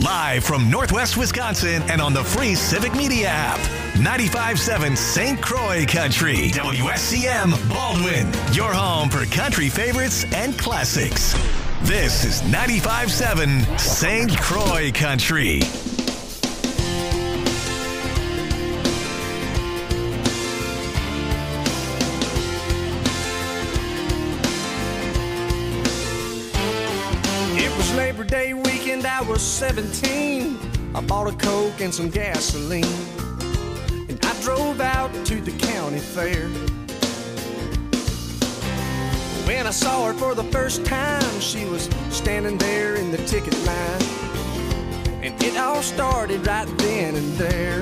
Live from Northwest Wisconsin and on the free Civic Media app. 95.7 St. Croix Country. WSCM Baldwin. Your home for country favorites and classics. This is 95.7 St. Croix Country. Labor Day weekend, I was 17. I bought a Coke and some gasoline, and I drove out to the county fair. When I saw her for the first time, she was standing there in the ticket line, and it all started right then and there.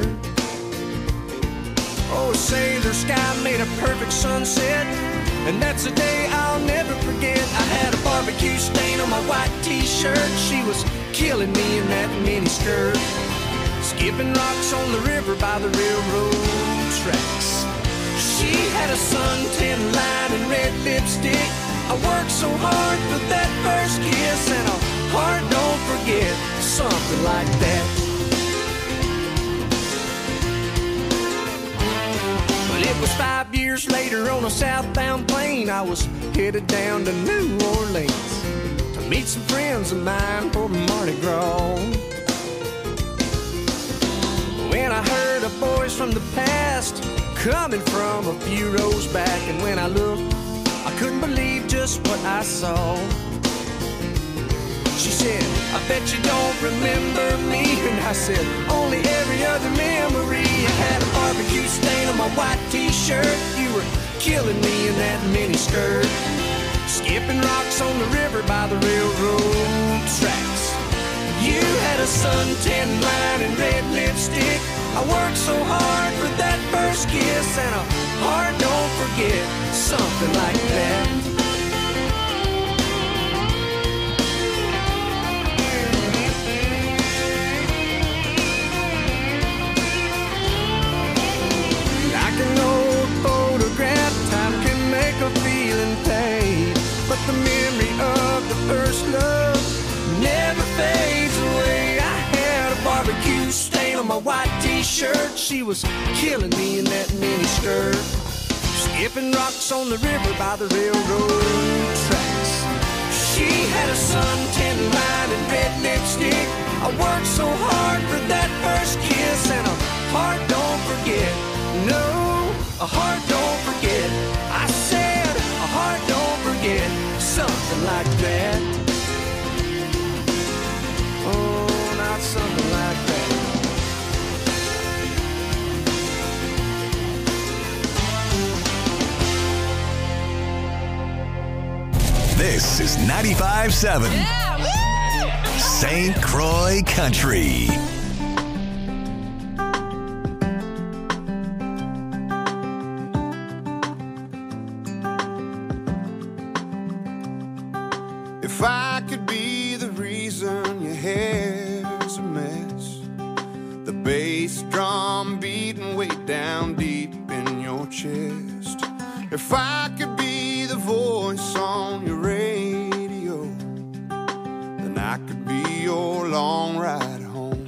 Oh, say the sky made a perfect sunset, and that's a day I'll never forget. I had a barbecue stain on my white t-shirt. She was killing me in that mini skirt, skipping rocks on the river by the railroad tracks. She had a suntan line and red lipstick. I worked so hard for that first kiss, and a heart don't forget, something like that. It was 5 years later on a southbound plane. I was headed down to New Orleans to meet some friends of mine for Mardi Gras. When I heard a voice from the past coming from a few rows back, and when I looked, I couldn't believe just what I saw. She said, I bet you don't remember me. And I said, only every other memory. I had a barbecue stain on my white t-shirt. You were killing me in that mini skirt, skipping rocks on the river by the railroad tracks. You had a suntan line and red lipstick. I worked so hard for that first kiss, and a heart don't forget, something like that. A feeling fade, but the memory of the first love never fades away. I had a barbecue stain on my white t-shirt. She was killing me in that mini skirt, skipping rocks on the river by the railroad tracks. She had a suntan line and red lipstick. I worked so hard for that first kiss, and a heart don't forget. No, a heart don't forget. I said a heart don't forget, something like that. Oh, not something like that. This is 95.7 St. Croix Country. If I could be the reason your hair's a mess, the bass drum beating way down deep in your chest, if I could be the voice on your radio, then I could be your long ride home.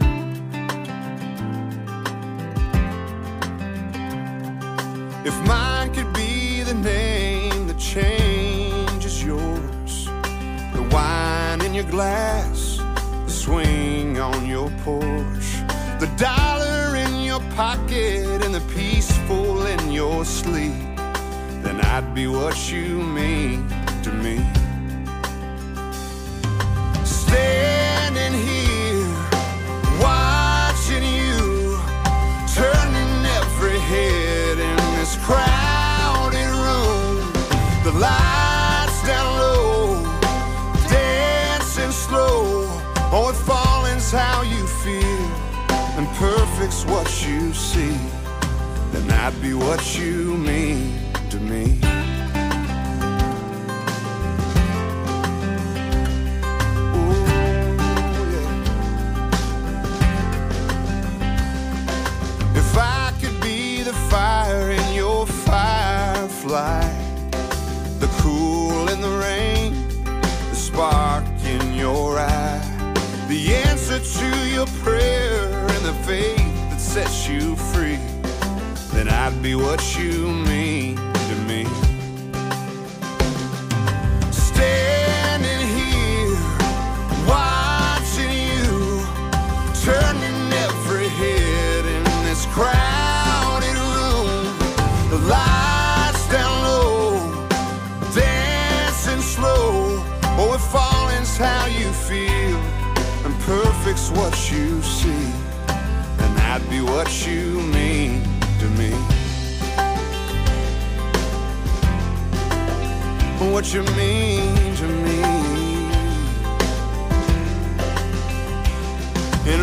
If mine could be the name that changes yours, the wine in your glass, the swing on your porch, the dollar in your pocket and the peaceful in your sleep, then I'd be what you mean to me. Standing here, watching you, turning every head in this crowded room, the lights down low, dancing slow. Oh, if falling's how you feel and perfect's what you see, then I'd be what you mean to me. Ooh, yeah. If I could be the fire in your firefly, the cool in the rain, the spark in your eye, the answer answer to your prayer and the faith that sets you free, then I'd be what you mean to me. Standing here, watching you, turning every head in this crowded room. The lights down low, dancing slow. Oh, if falling's how you feel and perfect's what you see, then I'd be what you mean to me. What you mean to me. And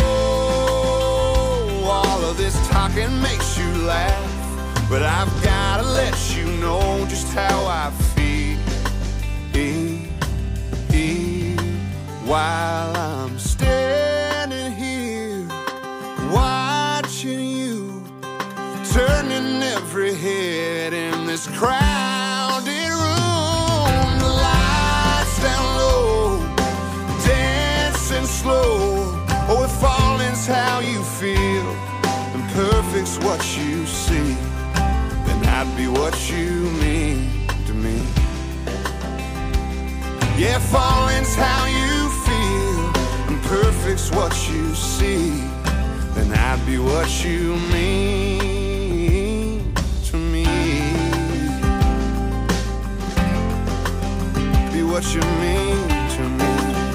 oh, all of this talking makes you laugh, but I've gotta let you know just how I feel while I'm standing here watching you, turning every head in this crowded room. The lights down low, dancing slow. Oh, if falling's how you feel and perfect's what you see, then I'd be what you mean to me. Yeah, falling's how you feel and perfect's what you see, then I'd be what you mean to me. Be what you mean to me.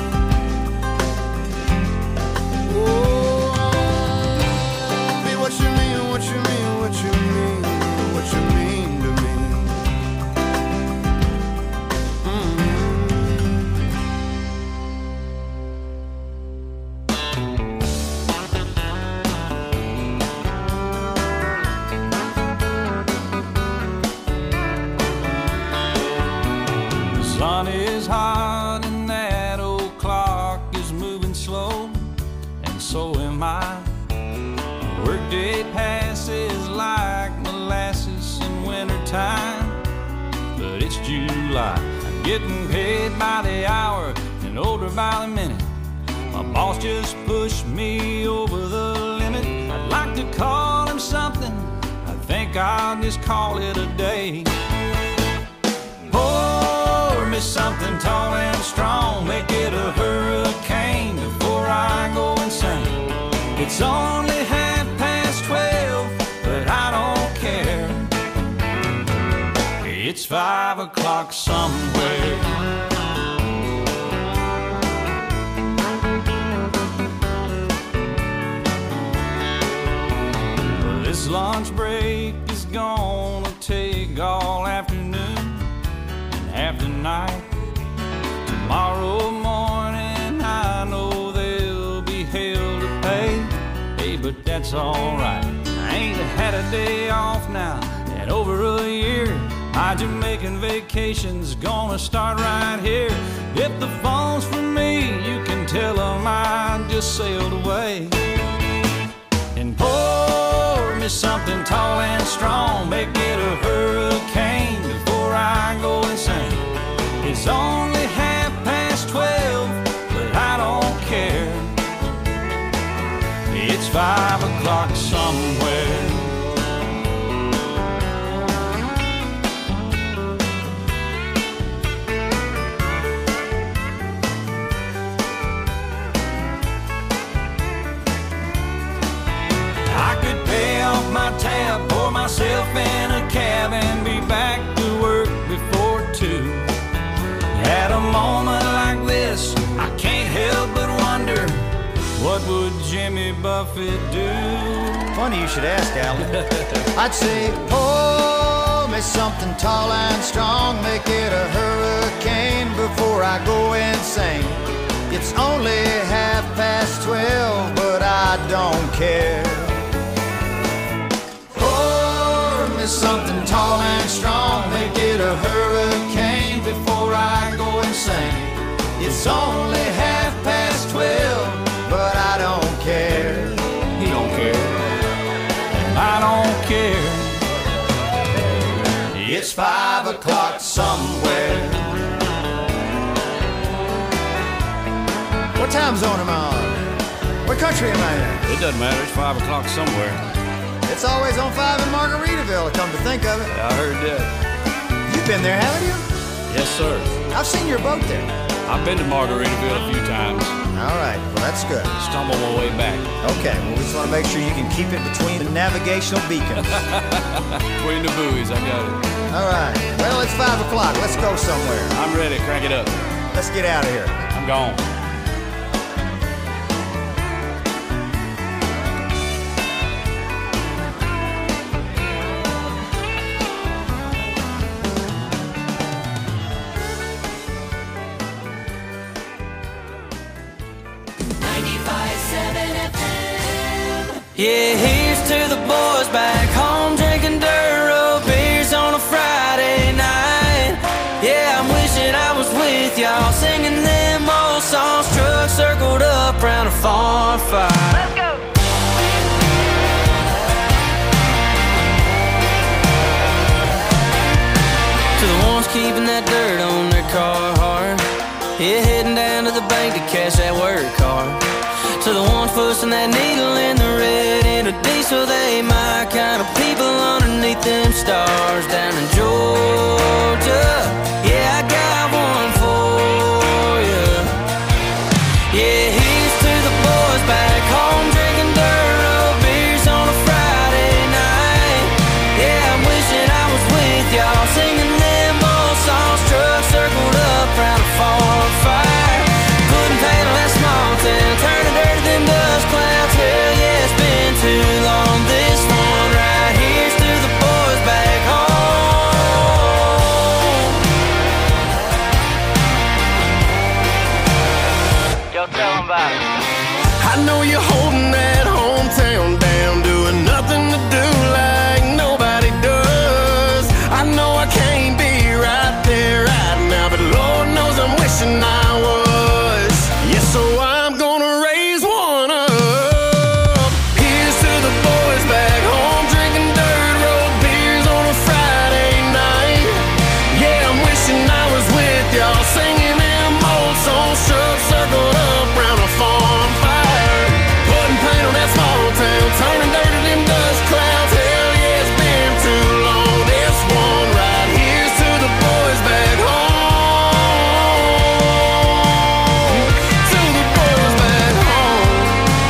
Oh, be what you mean, what you mean, what you mean, what you mean to me. Sun is hot and that old clock is moving slow, and so am I. Workday passes like molasses in wintertime, but it's July. I'm getting paid by the hour and older by the minute. My boss just pushed me over the limit. I'd like to call him something, I think I'll just call it a day. Me something tall and strong, make it a hurricane before I go insane. It's only 12:30, but I don't care. It's 5 o'clock somewhere. This lunch break is gonna take all afternoon, half the night. Tomorrow morning I know there'll be hell to pay. Hey, but that's alright, I ain't had a day off now in over a year. My Jamaican vacation's gonna start right here. If the phone's for me, you can tell them I just sailed away. And pour me something tall and strong, make it a hurricane before I go insane. It's only 12:30, but I don't care. It's 5 o'clock somewhere. I could pay off my tab, pour myself in a cab, and be back to work before 2. At a moment like this, I can't help but wonder, what would Jimmy Buffett do? Funny you should ask, Alan. I'd say, pour me something tall and strong, make it a hurricane before I go insane. It's only 12:30, but I don't care. Pour me something tall and strong, make it a hurricane before I go insane. It's only 12:30, but I don't care. He don't care, and I don't care. It's 5 o'clock somewhere. What time zone am I on? What country am I in? It doesn't matter. It's 5 o'clock somewhere. It's always on 5 in Margaritaville, come to think of it. I heard that. You've been there, haven't you? Yes, sir. I've seen your boat there. I've been to Margaritaville a few times. All right, well, that's good. Stumble my way back. Okay, well, we just want to make sure you can keep it between the navigational beacons. Between the buoys, I got it. All right, well, it's 5 o'clock. Let's go somewhere. I'm ready. Crank it up. Let's get out of here. I'm gone. Yeah, here's to the boys back home drinking dirt road beers on a Friday night. Yeah, I'm wishing I was with y'all singing them old songs, trucks circled up round a farm fire. Let's go! To the ones keeping that dirt on their Carhartt, yeah, heading down to the bank to cash that work card. To the ones pushing that needle in the red into diesel, they my kind of people underneath them stars down in Georgia. Yeah, I got one for you. Yeah, here's to the boys back home drinking dirt road beers on a Friday night. Yeah, I'm wishing I was with y'all singing them old songs, trucks circled up round a farm fire. Putting paint on that small town, turning dirt to them dust clouds. Hell yeah, it's been too long. This one right here's to the boys back home. Yo, tell them about it. I know you're holding that hometown down, doing nothing to do like nobody does. I know I can't be right there right now, but Lord knows I'm wishing I was. Yeah, so I'm gonna raise one up. Here's to the boys back home drinking dirt road beers on a Friday night. Yeah, I'm wishing I was with y'all singing them old songs, trucks circled up round a farm fire. Putting paint on that small town, turning dirt to them dust clouds. Hell yeah, it's been too long. This one right here's to the boys back home. To the boys back home.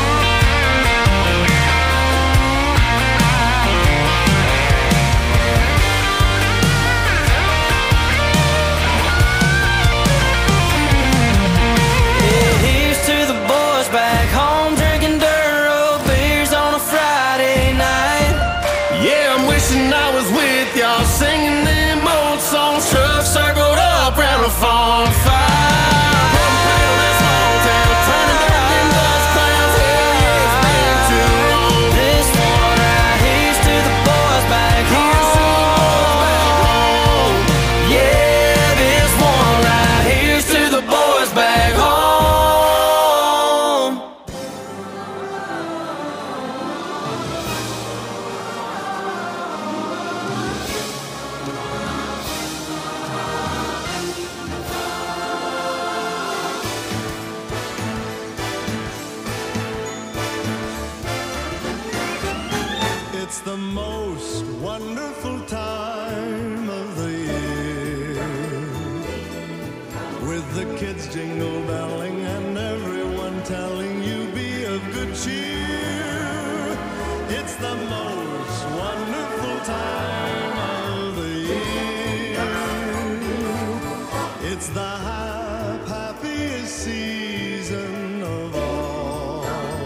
Yeah, here's to the boys back home drinking dirt road beers on a Friday night. Yeah, I'm wishing I was with y'all singing them old songs, trucks circled up round a farm fire. Putting paint on that small town, turning dirt to them dust clouds. Hell yeah, it's been too long. This one right here's to the boys back Here's to the boys back home. Yeah, this one right here's to the boys back home. It's the most wonderful time of the year, with the kids jingle belling and everyone telling you be of good cheer. It's the most wonderful time of the year. It's the happiest season of all,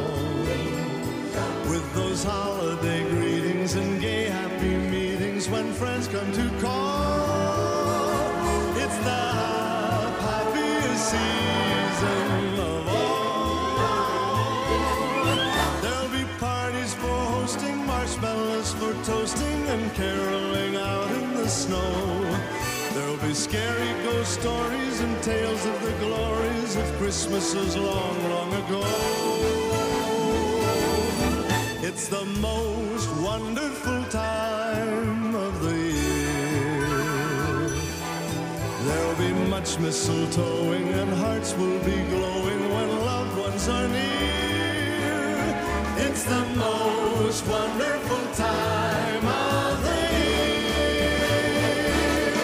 with those holiday greetings and gay happy meetings when friends come to call. It's the happiest season of all. There'll be parties for hosting, marshmallows for toasting, and caroling out in the snow. There'll be scary ghost stories and tales of the glories of Christmases long, long ago. It's the most wonderful time of the year. There'll be much mistletoeing and hearts will be glowing when loved ones are near. It's the most wonderful time of the year.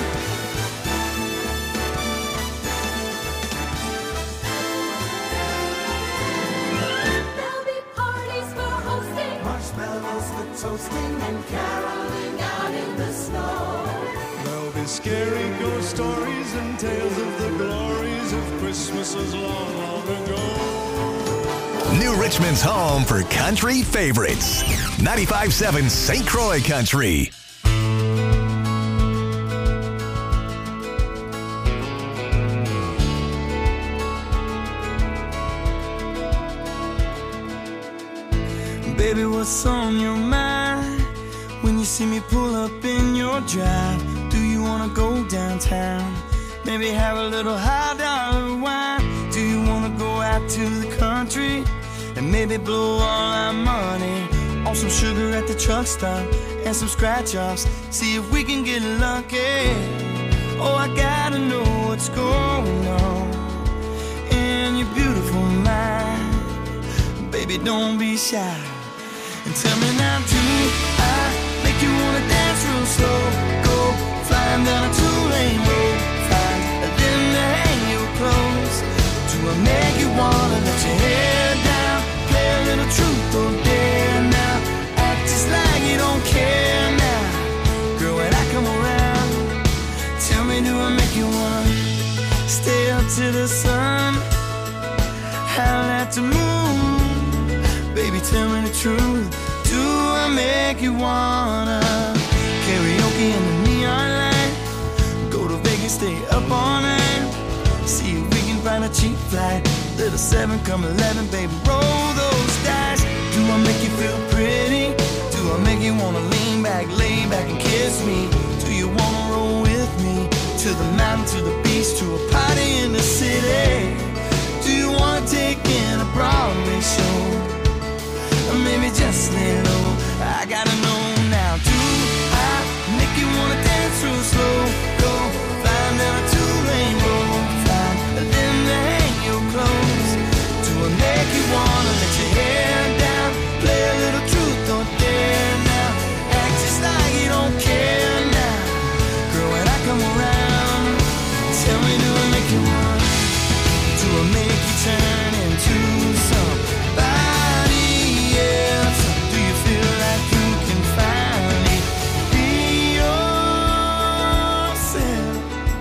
There'll be parties for hosting, Marshmallows for toasting, and caroling out in the snow. there'll be scary ghost stories and tales of the glories of Christmases long, long ago. New Richmond's home for country favorites. 95.7 St. Croix Country. Baby, what's on your mind when you see me pull up in your drive? Do you wanna go downtown? Maybe have a little high dollar wine? Do you wanna go out to the country and maybe blow all our money on some sugar at the truck stop and some scratch offs? See if we can get lucky. Oh, I gotta know what's going on in your beautiful mind. Baby, don't be shy. And tell me now, do I make you wanna dance real slow? Go flying down a two-lane road, find a limb to hang your clothes. Do I make you wanna let your hair down, play a little truth or dare now? Act just like you don't care now. Girl, when I come around, tell me, do I make you wanna stay up to the sun, howl at the moon? Baby, tell me the truth. Do I make you wanna karaoke in the neon light? Go to Vegas, stay up all night. See if we can find a cheap flight. Little 7, come 11, baby, roll those dice. Do I make you feel pretty? Do I make you wanna lean back, lay back and kiss me? Do you wanna roll with me to the mountain, to the beach, to a party in the city? Do you wanna take in a Broadway show? Or maybe just lay low. I gotta know now. Do I make you wanna dance real slow? Go flying down a two-lane road, find a limb to hang your clothes. Do I make you wanna let your hair down, play a little truth or dare now? Act just like you don't care now. Girl, when I come around, tell me, do I make you wanna? Do I make you turn into somebody else? Do you feel like you can finally be yourself?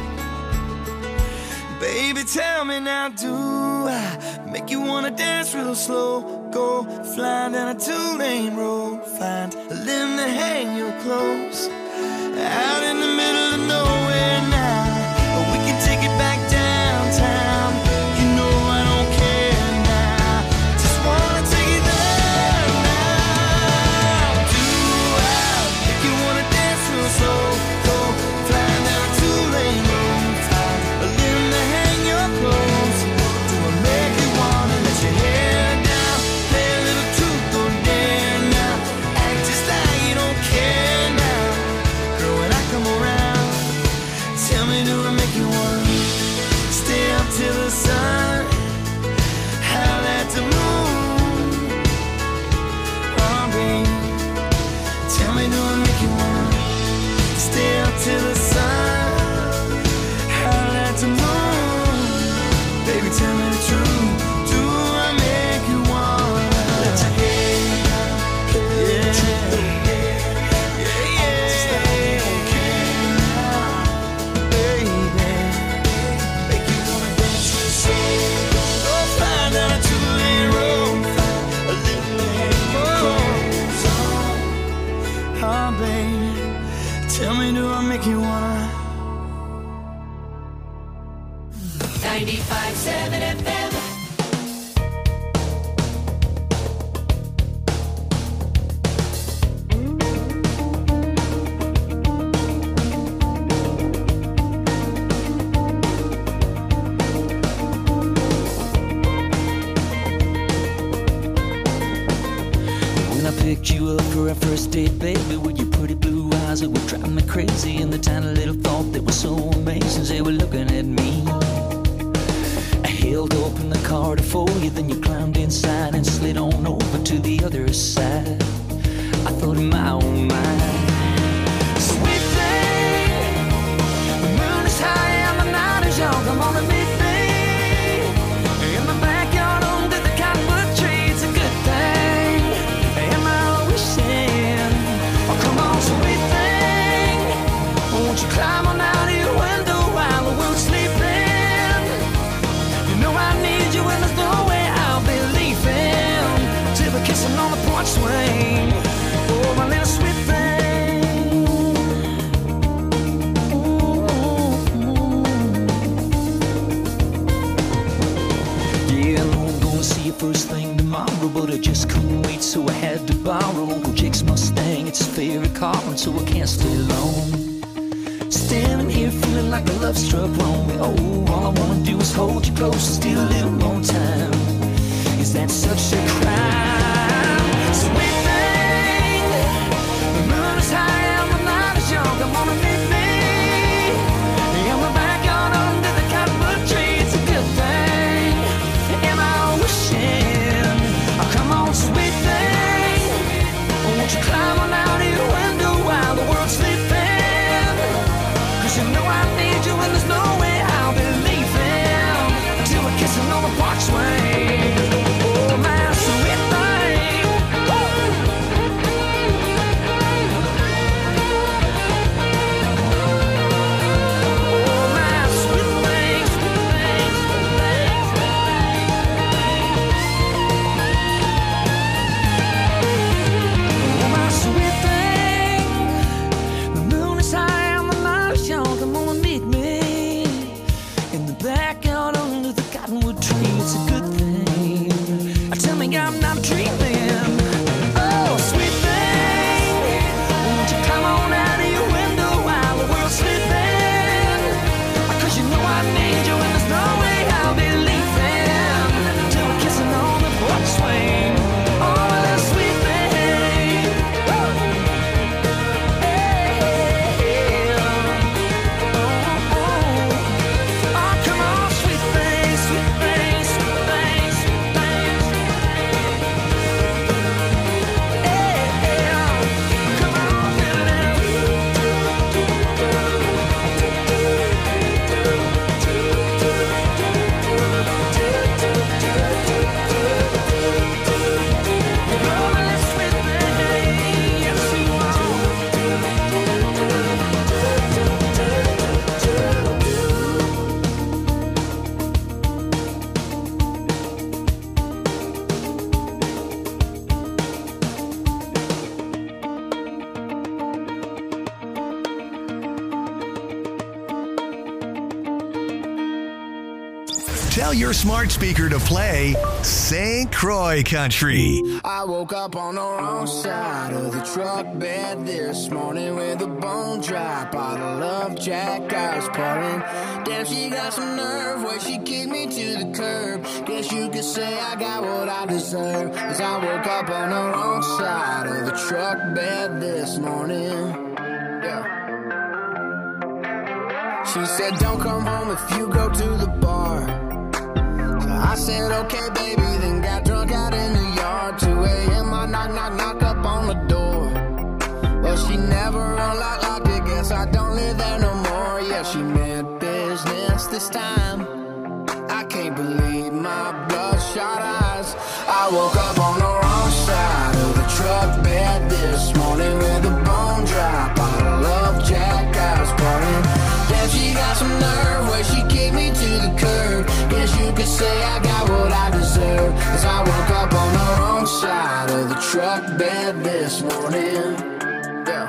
Baby, tell me now, do I make you wanna dance real slow? Go flying down a two-lane road, find a limb to hang your clothes. Out in the middle of nowhere now, or we can take it back downtown. You know I don't care now, just wanna take it there now. Do I make you wanna dance real slow? Go flying down a two-lane road, find a limb to hang your clothes. Do I make you wanna let your hair down, play a little truth or dare now? Act just like you don't care now. Girl, when I come around, tell me, do I make you wanna stay up till the sun, howl at the moon? Oh, baby, tell me, do I make you wanna stay up till the sun, howl at the moon? Baby, tell me the truth. Do I make you wanna let your hair down, play a little truth or dare? Tell me, do I make you wanna? 95.7 FM. When I picked you up for our first date, baby, with your pretty blue eyes that were driving me crazy, and the tiny little thought that was so amazing, they were looking at me. I held open the car to for you, then you climbed inside and slid on over to the side. I thought in my own mind, sweet thing, the moon is high and the night is young. Come on and meet me in the backyard under the cottonwood tree. It's a good thing. Am I wishing? Oh, come on, sweet thing, won't you climb on out of your window while the world's sleeping? You know I need you and there's no way I'll be leaving till we're kissing on the porch swing. Oh, my little sweet thing. Yeah, I know I'm gonna see you first thing tomorrow, but I just couldn't wait, so I had to borrow Uncle Jake's Mustang. It's his favorite car, and so I can't stay long. Standing here feeling like a love struck wrong. Oh, all I wanna do is hold you close and steal a little more time. Is that such a crime? Sweet thing, the moon is high and the night is young. Come on and meet me in the backyard under the cottonwood tree. It's a good thing. Am I wishing? Oh, come on, sweet thing, won't you climb on out of your window while the world's sleeping? 'Cause you know I need you and there's no way I'll be leaving till we're kissing on the porch swing. Oh, my sweet thing. Oh, my sweet thing, sweet thing, sweet thing, sweet thing. Oh, my sweet thing. The moon is high and the night is young. Come on and meet me in the backyard under the cottonwood tree. It's a good thing. Tell me I'm not dreaming. Oh, sweet thing, won't you come on out of your window while the world's sleeping? 'Cause you know I need you and there's no way I'll be leaving till we're kissing on the porch swing. Oh, that sweet thing. Woo! Oh, come on, sweet thing, sweet thing, sweet thing, sweet thing. Come on, sweet thing, yes you Tell your smart speaker to play St. Croix Country. I woke up on the wrong side of the truck bed this morning with a bone dry bottle of Jack I was pouring. Damn, she got some nerve where she kicked me to the curb. Guess you could say I got what I deserve, 'cause I woke up on the wrong side of the truck bed this morning. Yeah. She said don't come home if you go to the bar. I said, okay, baby, then got drunk out in the yard. 2 a.m., I knock, knock, knock up on the door. Well, she never unlocked it, guess I don't live there no more. Yeah, she meant business this time. I can't believe my bloodshot eyes. I woke up on the wrong side of the truck bed this morning with a bone dry bottle of Jack I was pouring. Damn, she got some nerve where she kicked me to the curb. Guess you could say I got what I deserve, 'cause I woke up on the wrong side of the truck bed this morning. Yeah.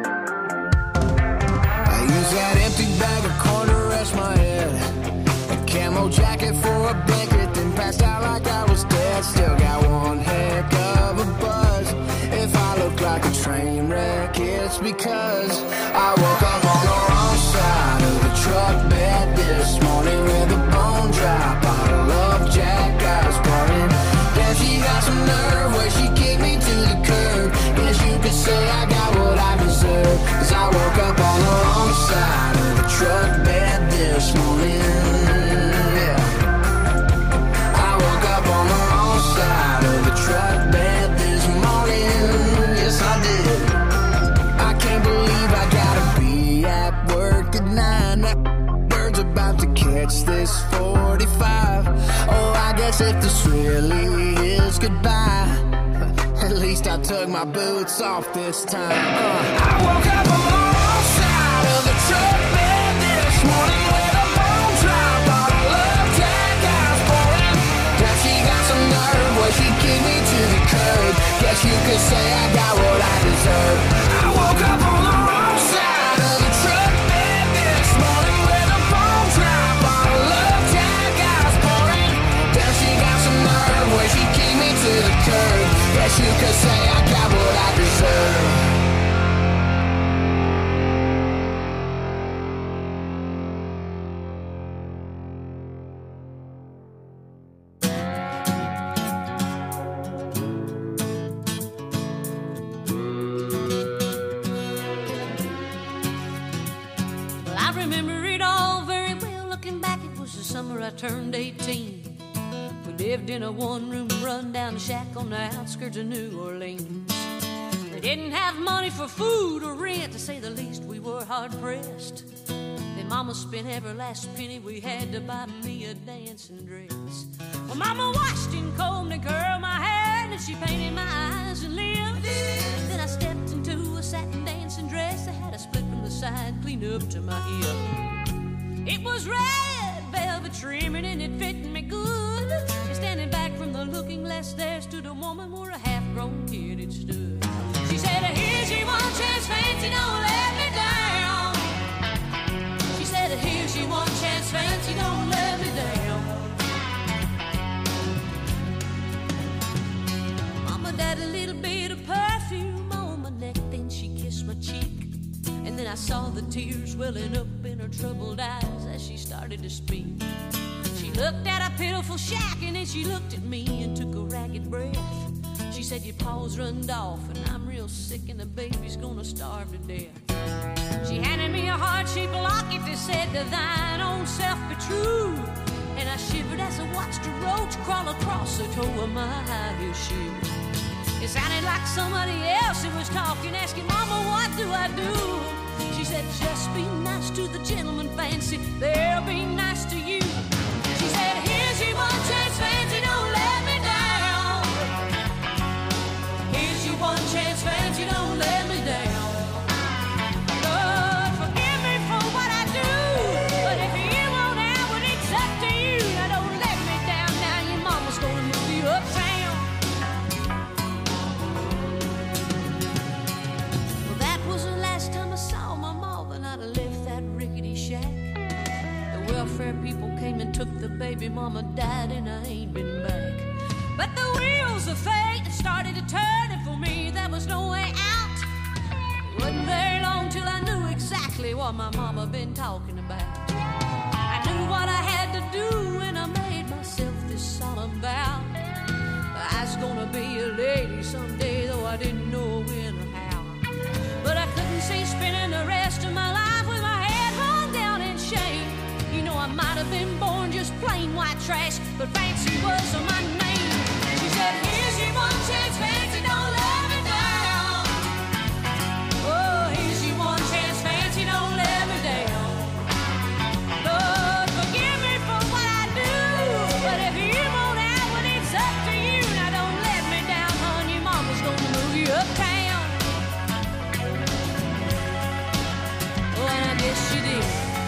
I used that empty bag of corn to rest my head, a camo jacket for a blanket, then passed out like I was dead. Still got one heck of a buzz. If I look like a train wreck, it's because I woke up on the wrong side of the truck bed this morning with a bone dry bottle of Jack I was pouring. Damn, she got some nerve where she kicked me to the curb. Guess you could say I got what I deserve, 'cause I woke up on the wrong side of the truck bed this morning. Yeah. I woke up on the wrong side of the truck bed this morning. about to catch this 45. Oh, I guess if this really is goodbye, at least I took my boots off this time. I woke up on the wrong side of the truck bed this morning with a bone drop. Bottle of Jack I was pouring. Now she got some nerve where she kicked me to the curb. Guess you could say I got what I deserve. I woke up on the wrong side of the truck bed this morning with a bone drop. Bottle of Jack I was pouring. Now she got some nerve where she kicked me to the curb. Guess you could say I got what I deserve. Well, I remember it all very well. Looking back, it was the summer I turned 18. We lived in a one-room run-down shack on the outskirts of New Orleans. We didn't have money for food or rent, to say the least. We were hard-pressed. Then Mama spent every last penny we had to buy me a dancing dress. Well, Mama washed and combed and curled my hair, and she painted my eyes and lips. Then I stepped into a satin dancing dress that had a split from the side clean up to my hip. It was red velvet trimming and it fit me good. And standing back from the looking glass, there stood a woman where a half-grown kid had stood. She said, here's your one chance, fancy, don't let me down. She said, here's your one chance, fancy, don't let me down. Mama died a little bit of perfume on my neck, then she kissed my cheek. And then I saw the tears welling up in her troubled eyes as she started to speak. She looked at a pitiful shack and then she looked at me and took a ragged breath. She said, your paws runned off and I'm real sick and the baby's gonna starve to death. She handed me a heart-shaped locket that said, to thine own self be true. And I shivered as I watched a roach crawl across the toe of my high-heel shoe. It sounded like somebody else who was talking, asking, Mama, what do I do? She said, just be nice to the gentleman, fancy, they'll be nice to you. She said, here's your one chance, fancy, don't let me down. Here's your one chance, fancy, don't let me down. Lord, forgive me for what I do, but if you won't have it, it's up to you. Now don't let me down, now your mama's gonna move you uptown. Well, that was the last time I saw my mom, and I'd have left that rickety shack. The welfare people came and took the baby, mama died and I ain't been back. But the wheels of fate started to turn, and for me there was no way out. It wasn't very long till I knew exactly what my mama been talking about. I knew what I had to do and I made myself this solemn vow. I was gonna be a lady someday, though I didn't know when or how. But I couldn't see spending the rest of my life with my head hung down in shame. You know, I might have been born just plain white trash, but fancy was my name. She said, here's your one chance, fancy, don't let me down. Oh, here's your one chance, fancy, don't let me down. Lord, forgive me for what I do, but if you won't have it, it's up to you. Now don't let me down, hon, your mama's gonna move you uptown. Oh, and I guess she did.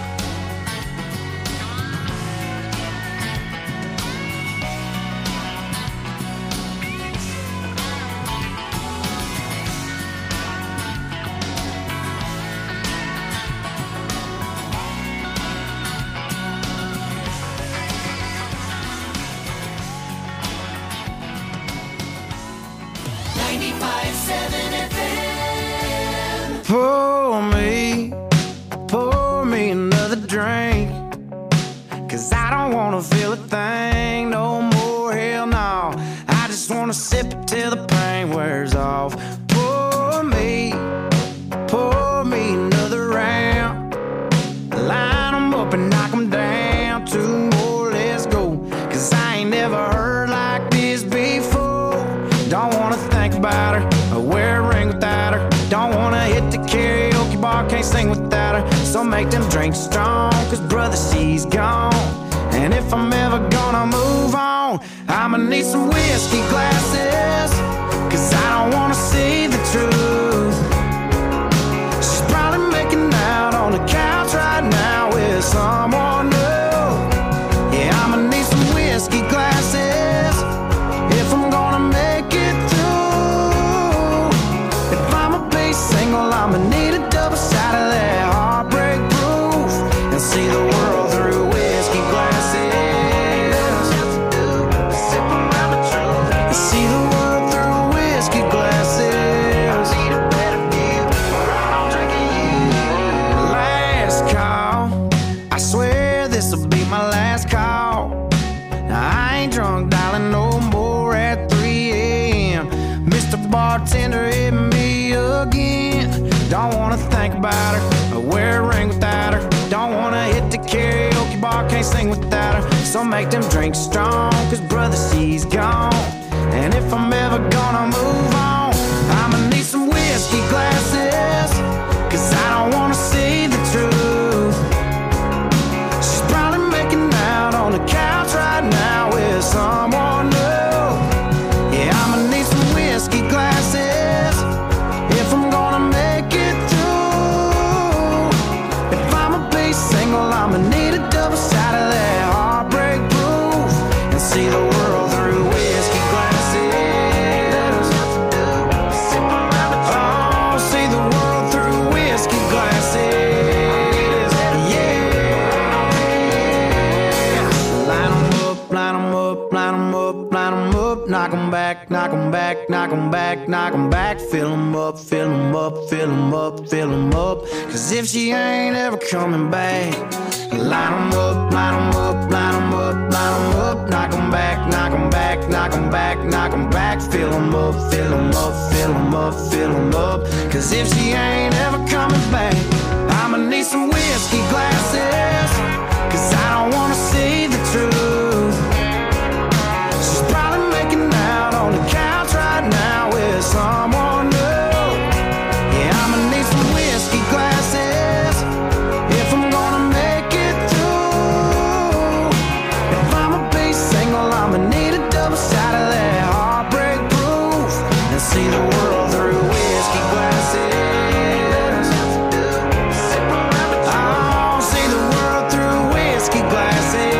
Pour me another drink, 'cause I don't wanna feel a thing no more, hell no. I just wanna sip it till the pain wears off. Pour me another round. Line 'em up and knock 'em down. Two more, let's go, 'cause I ain't never heard like this before. Don't wanna think about her or wear a ring without her. Don't wanna hit the karaoke bar, can't sing without her. So make them drinks strong, cause brother, she's gone. And if I'm ever gonna move on, I'ma need some whiskey glasses, cause I don't wanna see the truth. She's probably making out on the couch right now with someone new. Yeah, I'ma need some whiskey glasses if I'm gonna make it through. If I'ma be single, I'ma need a double shot of that heartbreak proof and see the world through whiskey glasses. See the world through whiskey glasses. I need a better view, or I'm drinking you. Last call, I swear this'll be my last call. Now I ain't drunk, darling, no more at 3 a.m. Mr. Bartender hit me again. Don't wanna think about her, or wear a ring without her. Don't wanna hit the karaoke bar, can't sing without her. So make them drinks strong, cause brother, she's gone. And if I'm ever gonna move on, I'ma need some whiskey glasses, cause I don't wanna see the truth. She's probably making out on the couch right now with someone new. Yeah, I'ma need some whiskey glasses if I'm gonna make it through. If I'ma be single, I'ma need a double shot of that heartbreak proof and see the world through whiskey glasses. Oh, see the world through whiskey glasses. Yeah. Line 'em up, line 'em up, line 'em up, line 'em up. Knock 'em back, knock 'em back, knock 'em back, knock 'em back. Fill 'em up, fill 'em up, fill 'em up, fill 'em up. Cause if she ain't ever coming back, line 'em up, line 'em up, line 'em up, line 'em up. Knock 'em back, knock 'em back, knock 'em back, knock 'em back. Fill 'em up, fill 'em up, fill 'em up, fill 'em up. Cause if she ain't ever coming back, I'ma need some whiskey glasses, cause I don't wanna see the truth. She's probably making out on the couch right now with someone new. Yeah, I'ma need some whiskey glasses if I'm gonna make it through. If I'ma be single, I'ma need a double shot of that heartbreak proof and see the world through whiskey glasses. Oh, see the world through whiskey glasses.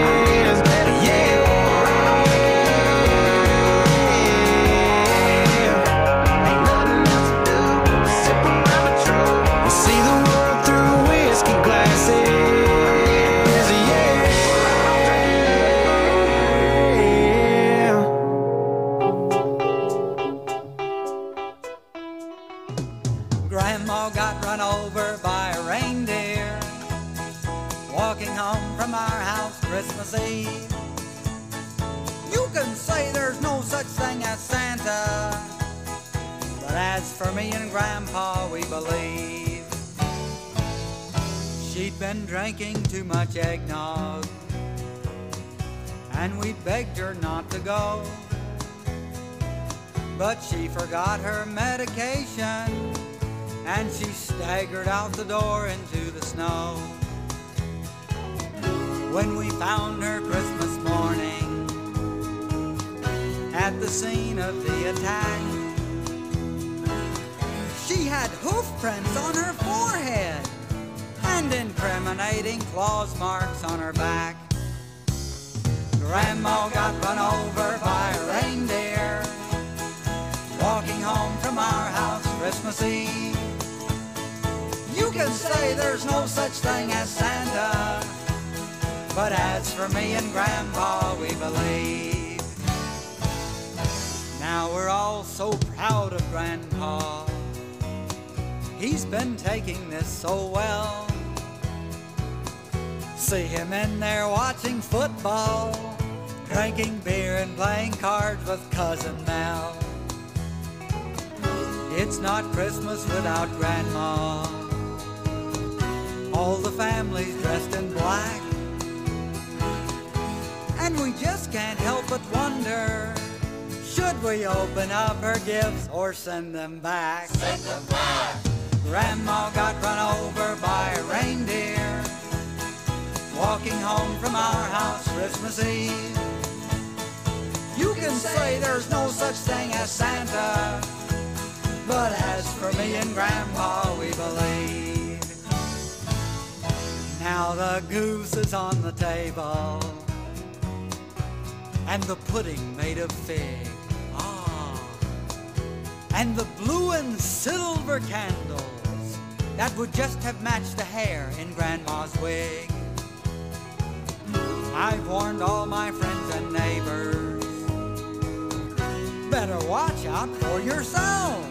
Grandma got run over by a reindeer walking home from our house Christmas Eve. You can say there's no such thing as Santa, but as for me and Grandpa, we believe. She'd been drinking too much eggnog, and we begged her not to go, but she forgot her medication, and she staggered out the door into the snow. When we found her Christmas morning at the scene of the attack, she had hoof prints on her forehead and incriminating claws marks on her back. Grandma got run over by a reindeer walking home from our house Christmas Eve. You can say there's no such thing as Santa, but as for me and Grandpa, we believe. Now we're all so proud of Grandpa. He's been taking this so well. See him in there watching football, drinking beer and playing cards with Cousin Mel. It's not Christmas without Grandma. All the family's dressed in black, and we just can't help but wonder, should we open up her gifts or send them back? Send them back. Grandma got run over by a reindeer walking home from our house Christmas Eve. You can say there's no such thing as Santa, but as for me and Grandpa, we believe. Now the goose is on the table and the pudding made of fig. And the blue and silver candles that would just have matched the hair in Grandma's wig. I've warned all my friends and neighbors, better watch out for yourselves.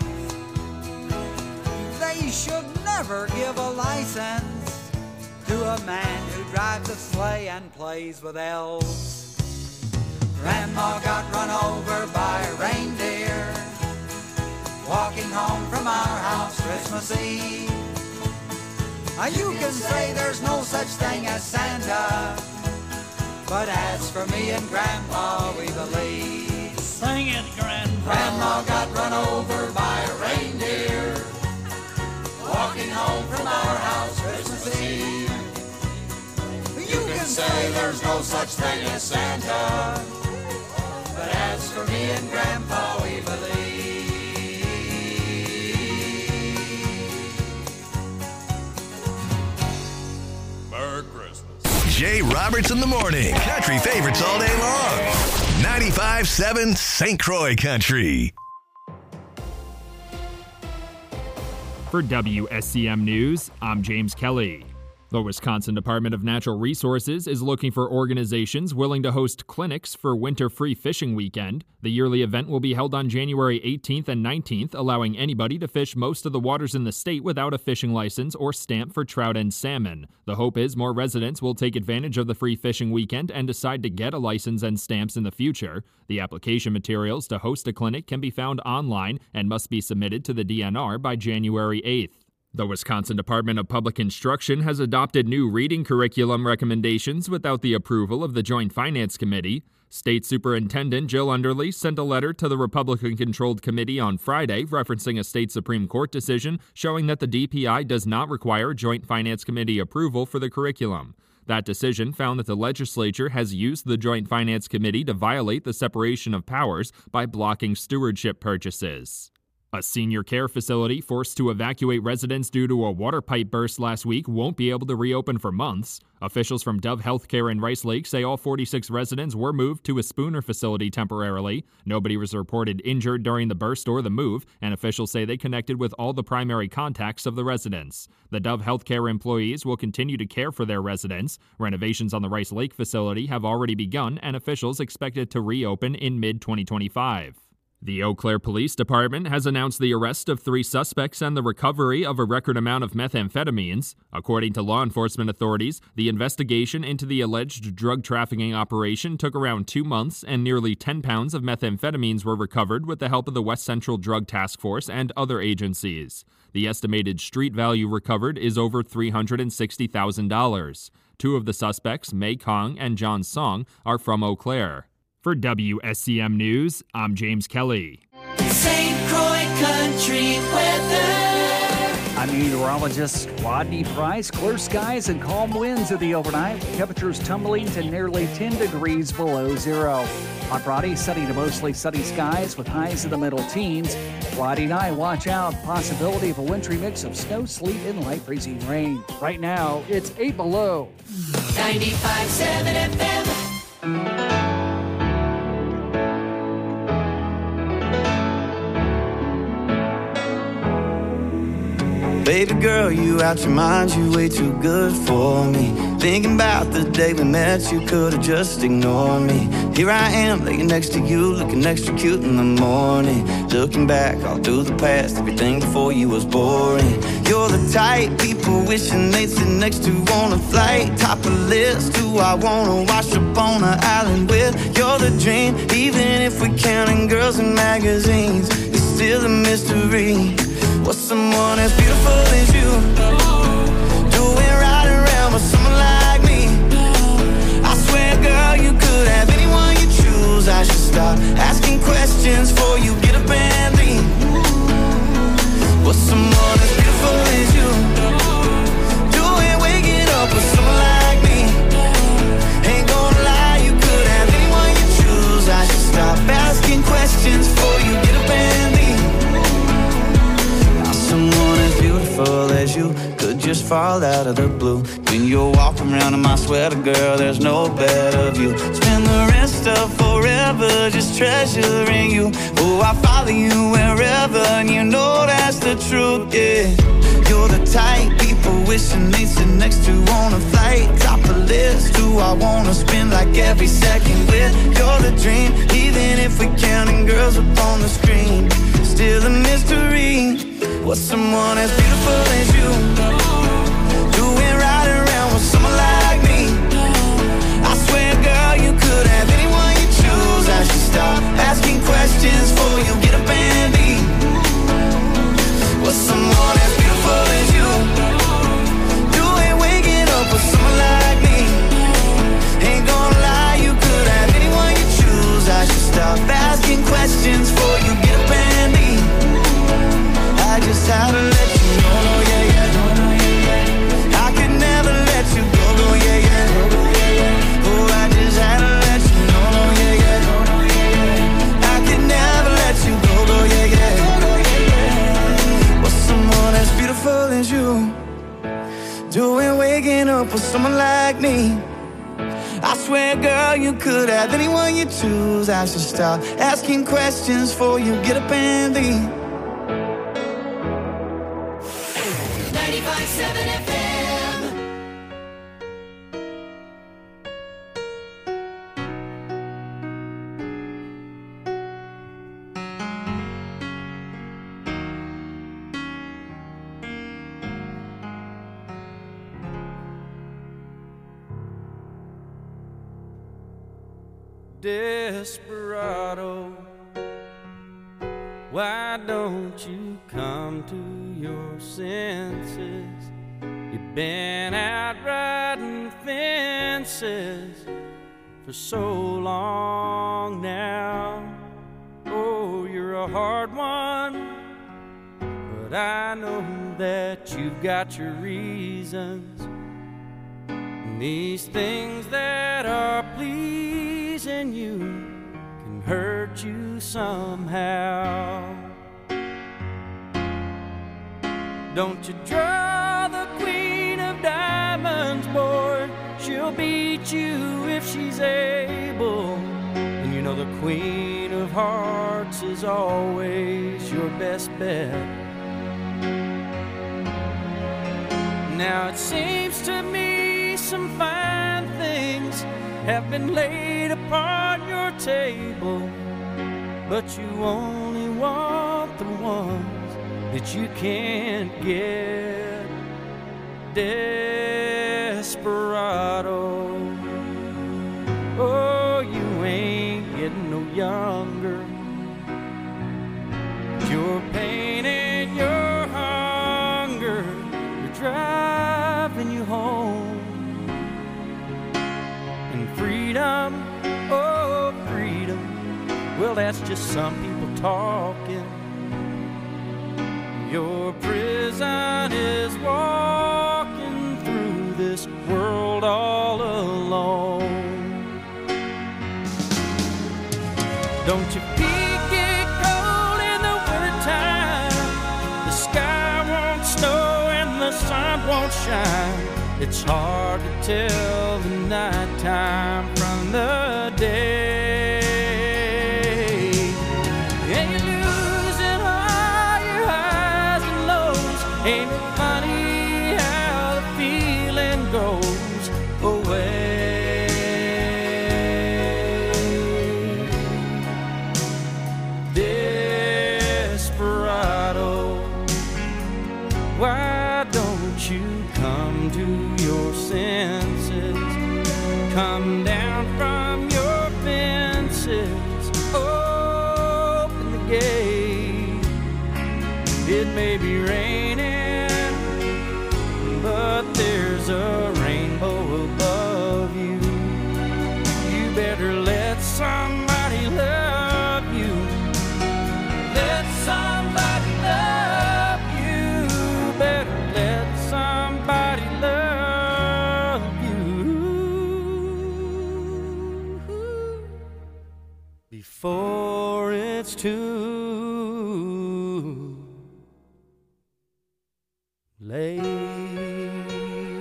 They should never give a license to a man who drives a sleigh and plays with elves. Grandma got run over by a reindeer walking home from our house Christmas Eve. You can say there's no such thing as Santa, but as for me and Grandpa, we believe. Sing it, Grandpa. Grandma got run over by a reindeer walking home from our house Christmas Eve. You can say there's no such thing as Santa, but as for me and Grandpa, we believe. Merry Christmas. Jay Roberts in the morning. Country favorites all day long. 95.7 St. Croix Country. For WSCM News, I'm James Kelly. The Wisconsin Department of Natural Resources is looking for organizations willing to host clinics for Winter Free Fishing Weekend. The yearly event will be held on January 18th and 19th, allowing anybody to fish most of the waters in the state without a fishing license or stamp for trout and salmon. The hope is more residents will take advantage of the free fishing weekend and decide to get a license and stamps in the future. The application materials to host a clinic can be found online and must be submitted to the DNR by January 8th. The Wisconsin Department of Public Instruction has adopted new reading curriculum recommendations without the approval of the Joint Finance Committee. State Superintendent Jill Underly sent a letter to the Republican-controlled committee on Friday referencing a state Supreme Court decision showing that the DPI does not require Joint Finance Committee approval for the curriculum. That decision found that the legislature has used the Joint Finance Committee to violate the separation of powers by blocking stewardship purchases. A senior care facility forced to evacuate residents due to a water pipe burst last week won't be able to reopen for months. Officials from Dove Healthcare in Rice Lake say all 46 residents were moved to a Spooner facility temporarily. Nobody was reported injured during the burst or the move, and officials say they connected with all the primary contacts of the residents. The Dove Healthcare employees will continue to care for their residents. Renovations on the Rice Lake facility have already begun, and officials expect it to reopen in mid-2025. The Eau Claire Police Department has announced the arrest of 3 suspects and the recovery of a record amount of methamphetamines. According to law enforcement authorities, the investigation into the alleged drug trafficking operation took around 2 months, and nearly 10 pounds of methamphetamines were recovered with the help of the West Central Drug Task Force and other agencies. The estimated street value recovered is over $360,000. 2 of the suspects, May Kong and John Song, are from Eau Claire. For WSCM News, I'm James Kelly. St. Croix Country weather. I'm meteorologist Rodney Price. Clear skies and calm winds at the overnight. Temperatures tumbling to nearly 10 degrees below zero. On Friday, sunny to mostly sunny skies with highs in the middle teens. Friday night, watch out. Possibility of a wintry mix of snow, sleet, and light freezing rain. Right now, it's 8 below. 95.7 FM. Baby girl, you out your mind, you way too good for me. Thinking about the day we met, you could've just ignored me. Here I am, laying next to you, looking extra cute in the morning. Looking back all through the past, everything before you was boring. You're the type people wishing they'd sit next to on a flight. Top of the list, who I wanna wash up on an island with. You're the dream, even if we're counting girls in magazines. It's still a mystery. What's someone as beautiful as you doing right around with someone like me? I swear, girl, you could have anyone you choose. I should stop asking questions before you get up and leave. What's someone as beautiful as out of the blue. When you're walking around in my sweater, girl, there's no better view. Spend the rest of forever just treasuring you. Oh, I follow you wherever, and you know that's the truth, yeah. You're the type people wishing they'd sit next to on a flight. Top of the list, who I wanna spend like every second with. You're the dream, even if we counting girls up on the screen. Still a mystery, what's someone as beautiful as you doing right around with someone like me? I swear, girl, you could have anyone you choose. I should stop asking questions before you get up and leave. What's someone as beautiful as you doing waking up with someone like me? Ain't gonna lie, you could have anyone you choose. I should stop asking questions before you get up and leave. I just had to let you know, no, yeah, yeah. I could never let you go, no, yeah, yeah. Oh, I just had to let you know, no, yeah, yeah. I could never let you go, no, yeah, yeah. What's someone as beautiful as you doing waking up with someone like me? I swear, girl, you could have anyone you choose. I should stop asking questions before you get up and leave. 95.7 FM. Desperado, why don't you come to your senses? You've been out riding fences for so long now. Oh, you're a hard one, but I know that you've got your reasons. And these things that are pleasing you can hurt you somehow. Don't you draw the queen of diamonds, boy. She'll beat you if she's able. And you know the queen of hearts is always your best bet. Now it seems to me some fine things have been laid upon your table, but you only want the ones that you can't get. Desperado, oh, you ain't getting no younger. Your pain and your hunger are driving you home. And freedom, oh freedom, well that's just some people talking. Your prison is walking through this world all alone. Don't you peek it cold in the wintertime? The sky won't snow and the sun won't shine. It's hard to tell the nighttime from the day. And you're losing all your highs and lows. Ain't it funny how the feeling goes away? Desperado, why don't you come to your senses? Come down from your fences, open the gate. It may be raining, but there's a rainbow above you. You better let somebody love you. Let somebody love you. Better let somebody love you before it's too late.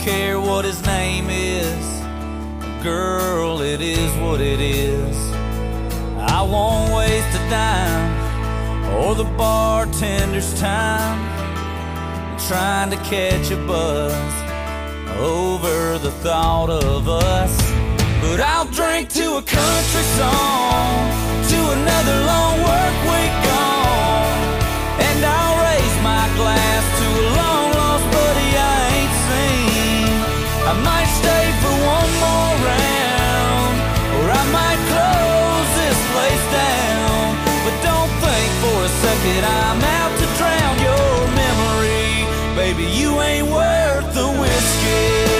care what his name is. Girl, it is what it is. I won't waste a dime or the bartender's time trying to catch a buzz over the thought of us. But I'll drink to a country song, to another long work week gone, and I'll raise my glass to a long lost buddy I ain't seen. I might stay for one more round, or I might close this place down. But don't think for a second I'm out to drown your memory. Baby, you ain't worth the whiskey.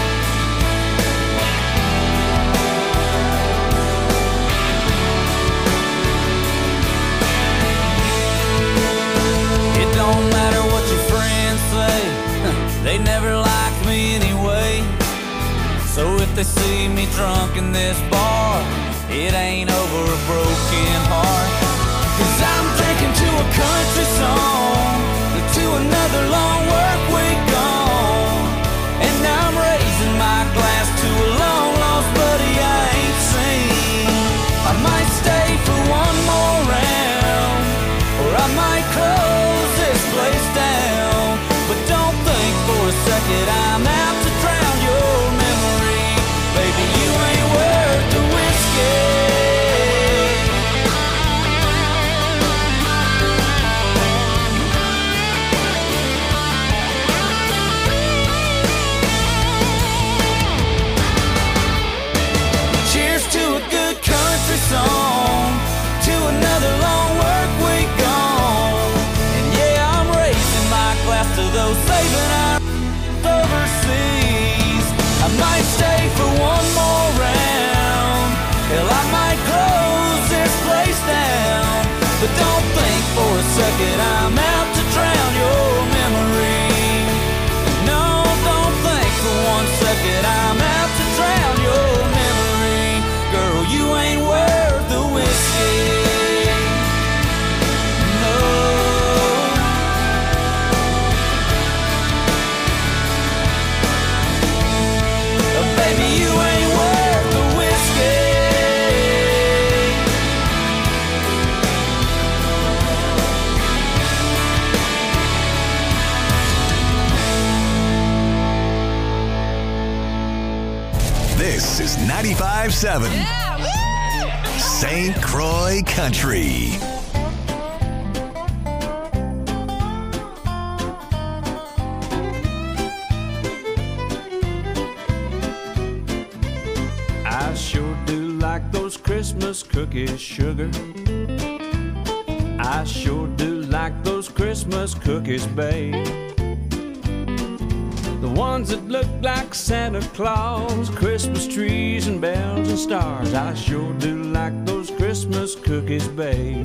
It don't matter what your friends say, they never liked me anyway. So if they see me drunk in this bar, it ain't over a broken heart. 'Cause I'm drinking to a country song, to another long work week gone, and I'm raising my glass to a long lost buddy I ain't seen. I might stay for one more round, or I might close this place down. But don't think for a second I'm out to drown your memory. Baby, you ain't worth the whiskey. Song to another long work week gone, and yeah, I'm raising my glass to those saving our overseas. I might stay for one more round, hell, I might close this place down. But don't think for a second I'm out to drown your memory. No, don't think for 1 second I'm out to drown your memory. Girl, you ain't worth the whiskey. No. Baby, you ain't worth the whiskey. This is 95.7 St. Croix Country. I sure do like those Christmas cookies, sugar. I sure do like those Christmas cookies, babe. The ones that look like Santa Claus, Christmas trees and bells and stars. I sure do like those Christmas cookies, babe.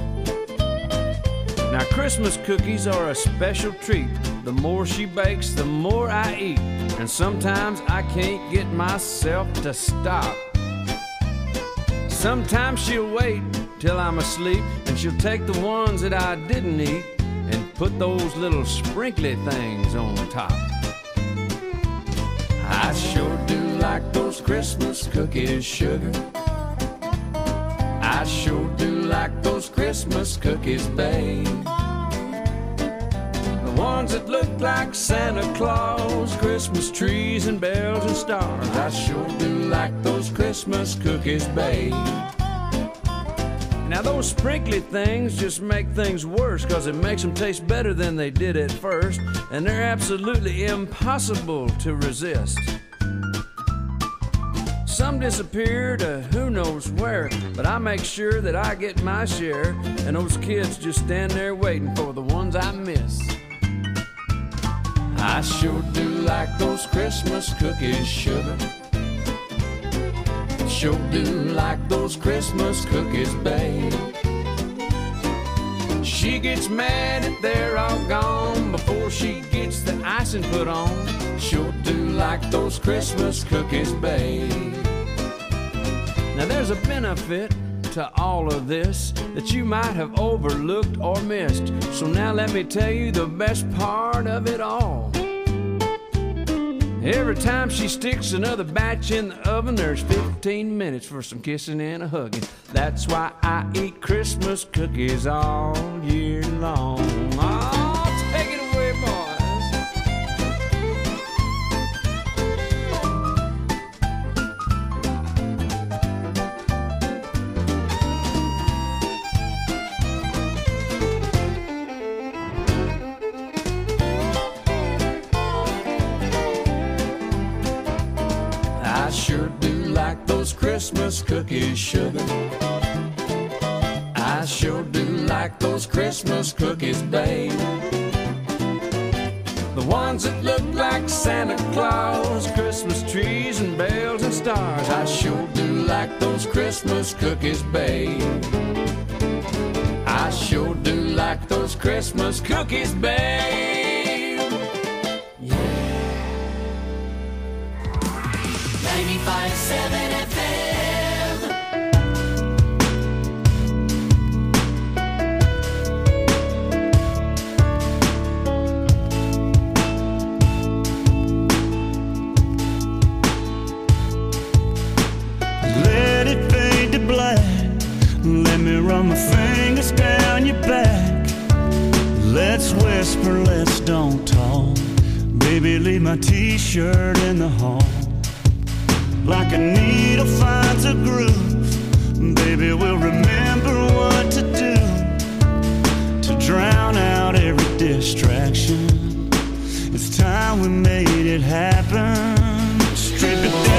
Now Christmas cookies are a special treat. The more she bakes, the more I eat. And sometimes I can't get myself to stop. Sometimes she'll wait till I'm asleep, and she'll take the ones that I didn't eat and put those little sprinkly things on top. I sure do like those Christmas cookies, sugar. I sure do like those Christmas cookies, babe. The ones that look like Santa Claus, Christmas trees and bells and stars. I sure do like those Christmas cookies, babe. Now those sprinkly things just make things worse, 'cause it makes them taste better than they did at first, and they're absolutely impossible to resist. Some disappear to who knows where, but I make sure that I get my share, and those kids just stand there waiting for the ones I miss. I sure do like those Christmas cookies, sugar. Sure do like those Christmas cookies, babe. She gets mad if they're all gone before she gets the icing put on. Sure do like those Christmas cookies, babe. Now there's a benefit to all of this that you might have overlooked or missed. So now let me tell you the best part of it all. Every time she sticks another batch in the oven, there's 15 minutes for some kissing and a hugging. That's why I eat Christmas cookies all year long. Oh, take it away, boys. I sure do like those Christmas cookies, sugar. I sure do like those Christmas cookies, babe. The ones that look like Santa Claus, Christmas trees and bells and stars. I sure do like those Christmas cookies, babe. I sure do like those Christmas cookies, babe. 95.7 FM. Let it fade to black. Let me run my fingers down your back. Let's whisper, let's don't talk. Baby, leave my t-shirt in the hall. Like a needle finds a groove, baby, we'll remember what to do to drown out every distraction. It's time we made it happen. Strip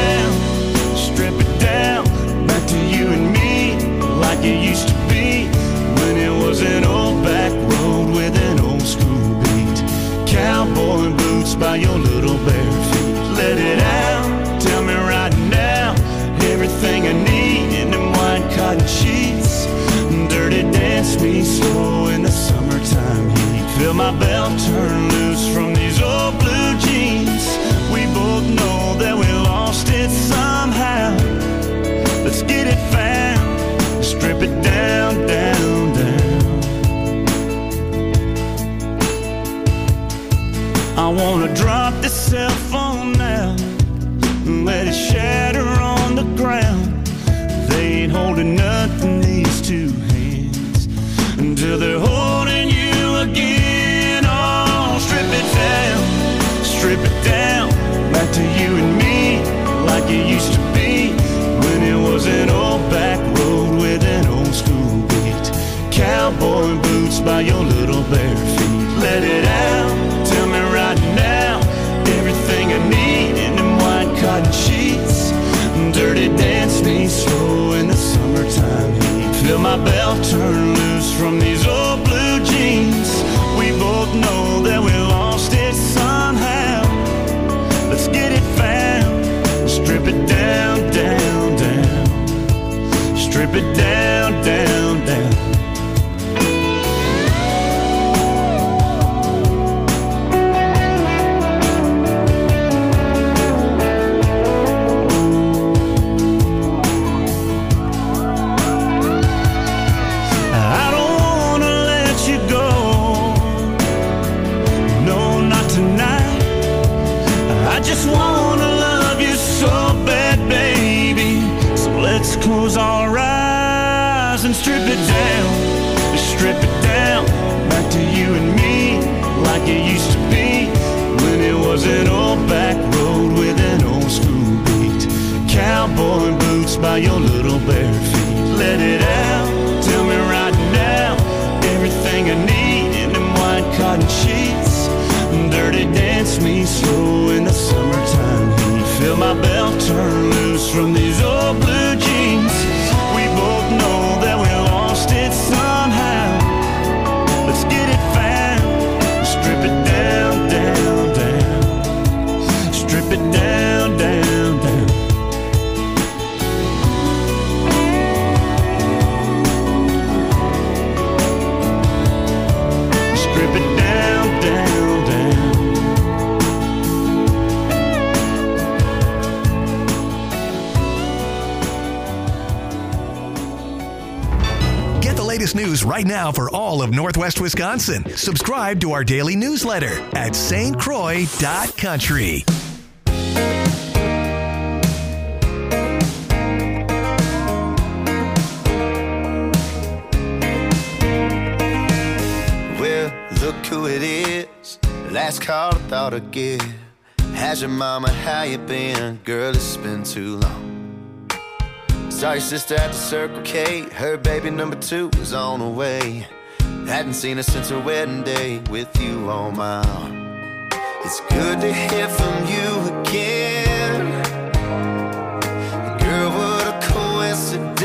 it down, back to you and me, like it used to be when it was an old back road with an old school beat. Cowboy boots by your little bare feet. Let it out, tell me right now, everything I need in them white cotton sheets. Dirty dance me slow in the summertime heat. Feel my belt turn loose from these old blue jeans. We both know that we lost it somehow. Let's get it found, strip it down, down, down. I wanna drop this cell phone now, let it shatter on the ground. They ain't holding nothing, these two hands, until they're holding you again. Oh, strip it down, back to you and me, like it used to be when it was an old back road with an old school beat. Cowboy boots by your little bare feet. Let it out, tell me right now, everything I need in them white cotton sheets. Dirty dance me slow in the summertime heat. Feel my belt turn loose from these old blue jeans. We both know that we lost it somehow. Let's get it found, strip it down, down, down. Strip it down, down, down. Close our eyes and strip it down, back to you and me, like it used to be when it was an old back road with an old school beat. Cowboy boots by your little bare feet. Let it out, tell me right now, everything I need in them white cotton sheets. Dirty dance me slow in the summertime heat. Feel my belt turn loose from these old blue jeans. We both know that we lost it somehow. Let's get it found, strip it down, down, down. Strip it down, down, down. Strip it down, down, down. Latest news right now for all of Northwest Wisconsin. Subscribe to our daily newsletter at stcroix.country. thought I'd give. How's your mama, how you been? Girl, it's been too long. Saw your sister at the Circle K. Her baby number 2 was on the way. Hadn't seen her since her wedding day with you on my arm. It's good to hear from you again. Girl, what a coincidence.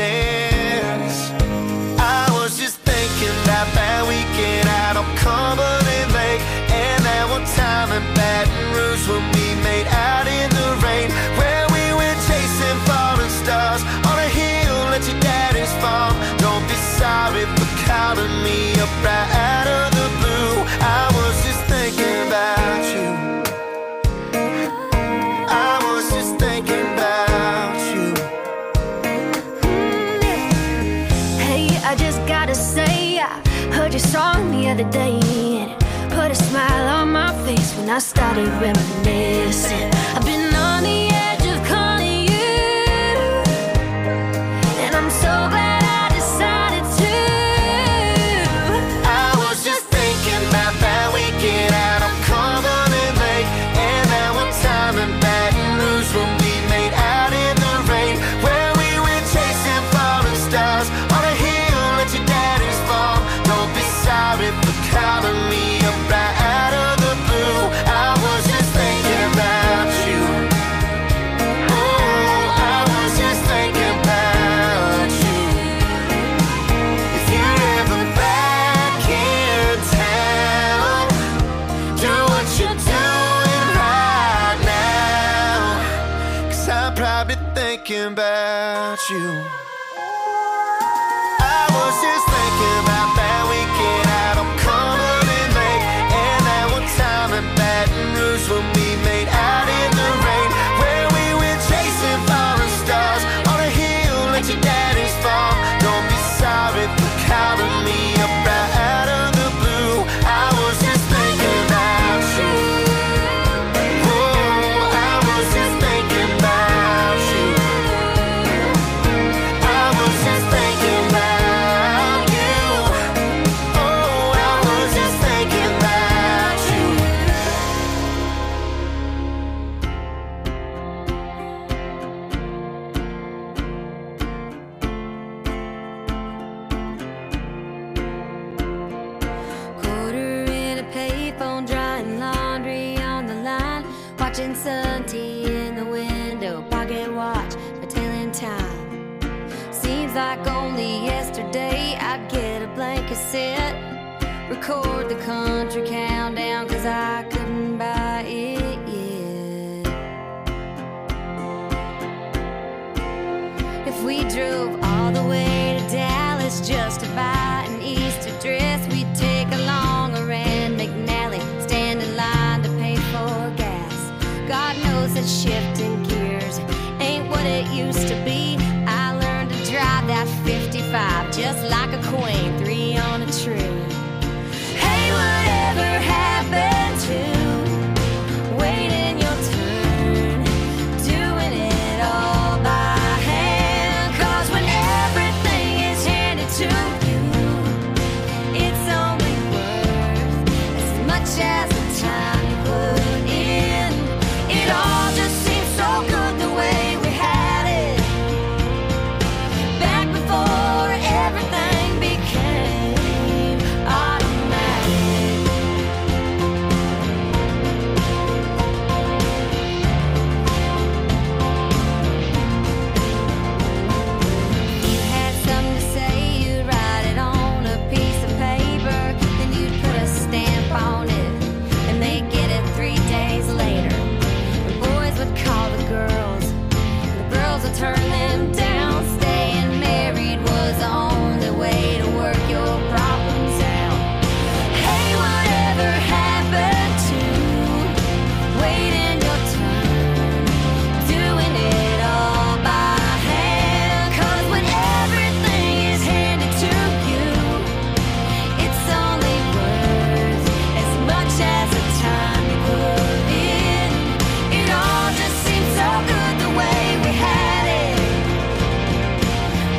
I was just thinking about that weekend out on Cumberland Lake, and that one time in Baton Rouge when we made out in the rain, where we went chasing falling stars on a hill at your daddy's farm. Don't be sorry for calling me up right out of the blue. I was just thinking about you. I was just thinking about you. Hey, I just gotta say, I heard your song the other day, and it put a smile on my face when I started reminiscing. I've been on the edge of calling you, and I'm so glad I decided to. I was just thinking about that weekend out on Cumberland Lake, and that one time in Baton Rouge when we made out in the rain, where we went chasing falling stars on a hill at your daddy's farm. Don't be sorry for calling me up right out of the blue. I was just thinking about you. Oh, I was just thinking about you. If you're ever back in town, do what you're doing right now, 'cause I'm probably thinking about you. I was just thinking about that weekend out on Cumberland Lake, and that one time in Baton Rouge when we made out in the rain, where we went chasing falling stars on a hill at your daddy's farm. Don't be sorry for calling me up right out of the blue. I was just thinking about you. Oh, I was just thinking about you. I was just thinking about you. Oh, I was just thinking about you. Quarter in a payphone, drying laundry on the line, watching Sun tea in the window, pocket watch, but telling time. Seems like only yesterday I'd get a blank cassette, record the country countdown, 'cause I couldn't buy it yet. If we drove all the way to Dallas just to buy an Easter dress, we'd take along a Rand McNally, stand in line to pay for gas. God knows that shifting gears ain't what it used to be. I learned to drive that 55 just like a queen through